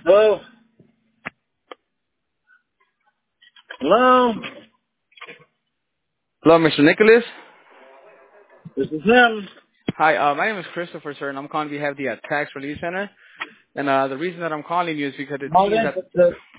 Hello? Hello? Hello, Mr. Nicholas. This is him. Hi, my name is Christopher, sir, and I'm calling on behalf of the Tax Relief Center. And the reason that I'm calling you is because it Hold seems on. that